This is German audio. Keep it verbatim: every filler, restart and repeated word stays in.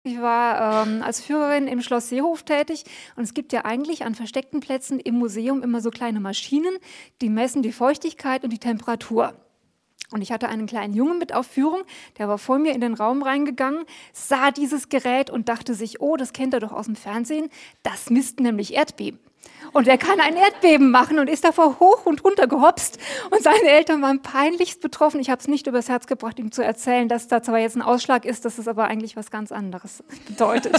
Ich war, ähm, als Führerin im Schloss Seehof tätig und es gibt ja eigentlich an versteckten Plätzen im Museum immer so kleine Maschinen, die messen die Feuchtigkeit und die Temperatur. Und ich hatte einen kleinen Jungen mit auf Führung, der war vor mir in den Raum reingegangen, sah dieses Gerät und dachte sich, oh, das kennt er doch aus dem Fernsehen, das misst nämlich Erdbeben. Und er kann ein Erdbeben machen und ist davor hoch und runter gehopst. Und seine Eltern waren peinlichst betroffen. Ich habe es nicht übers Herz gebracht, ihm zu erzählen, dass da zwar jetzt ein Ausschlag ist, dass es aber eigentlich was ganz anderes bedeutet.